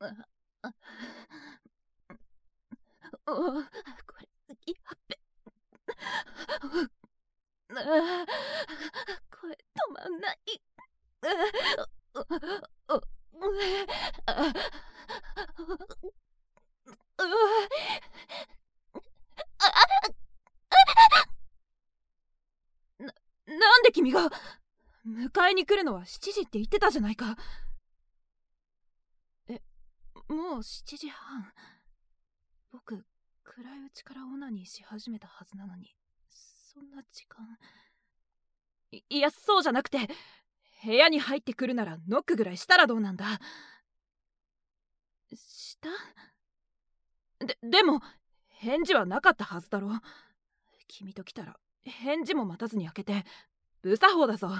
これ、やっべ。声止まんない。なんで君が迎えに来るのは7時って言ってたじゃないか。もう7時半。僕、暗いうちからオナニーし始めたはずなのに、そんな時間。いや、そうじゃなくて、部屋に入ってくるならノックぐらいしたらどうなんだ。したでも、返事はなかったはずだろ。君と来たら、返事も待たずに開けて、無作法だぞ。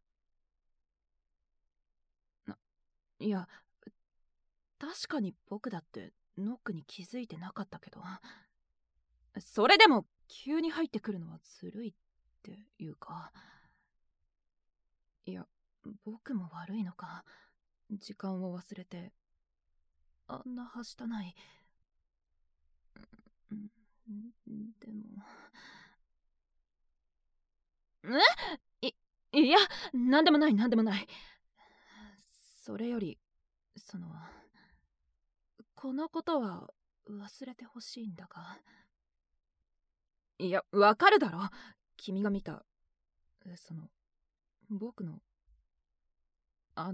いや、確かに僕だってノックに気づいてなかったけど、それでも急に入ってくるのはずるいっていうか。いや、僕も悪いのか。時間を忘れてあんなはしたない。でもいや、なんでもないなんでもない。それより、このことは忘れてほしいんだが。いや、わかるだろ。君が見た僕のオ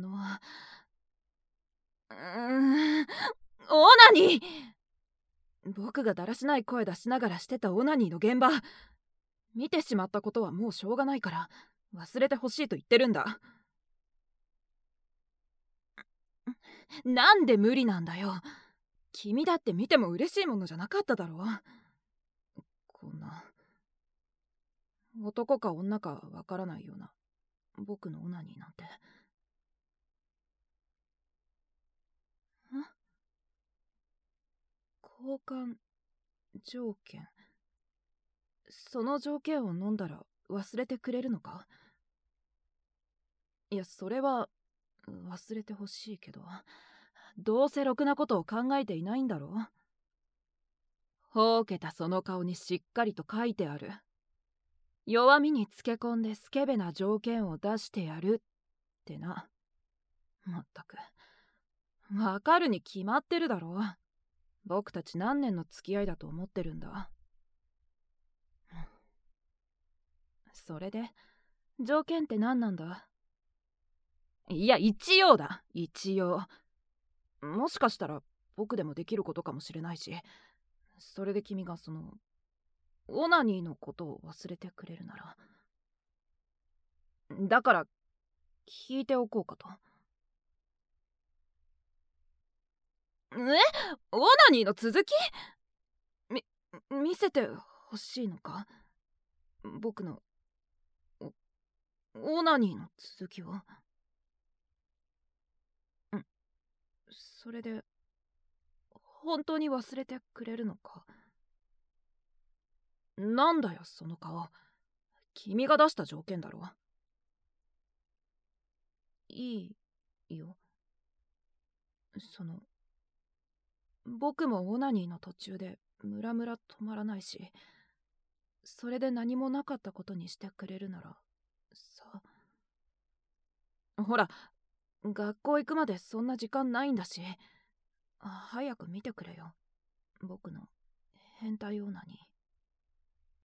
ナニー。僕がだらしない声出しながらしてたオナニーの現場見てしまったことはもうしょうがないから忘れてほしいと言ってるんだ。なんで無理なんだよ。君だって見ても嬉しいものじゃなかっただろう。こんな男か女かわからないような僕のオナニーなんて。交換条件。その条件を飲んだら忘れてくれるのか。いや、それは忘れてほしいけど、どうせろくなことを考えていないんだろう。ほうけたその顔にしっかりと書いてある。弱みにつけ込んでスケベな条件を出してやるってな。まったくわかるに決まってるだろう。僕たち何年の付き合いだと思ってるんだ。それで条件って何なんだ。いや、一応だ、一応。もしかしたら僕でもできることかもしれないし、それで君がオナニーのことを忘れてくれるなら。だから聞いておこうかと。オナニーの続き？見せてほしいのか？僕のオナニーの続きを。それで本当に忘れてくれるのか？なんだよその顔。君が出した条件だろ。いいよ。僕もオナニーの途中でムラムラ止まらないし、それで何もなかったことにしてくれるならさ。ほら、学校行くまでそんな時間ないんだし、早く見てくれよ、僕の変態オナニー。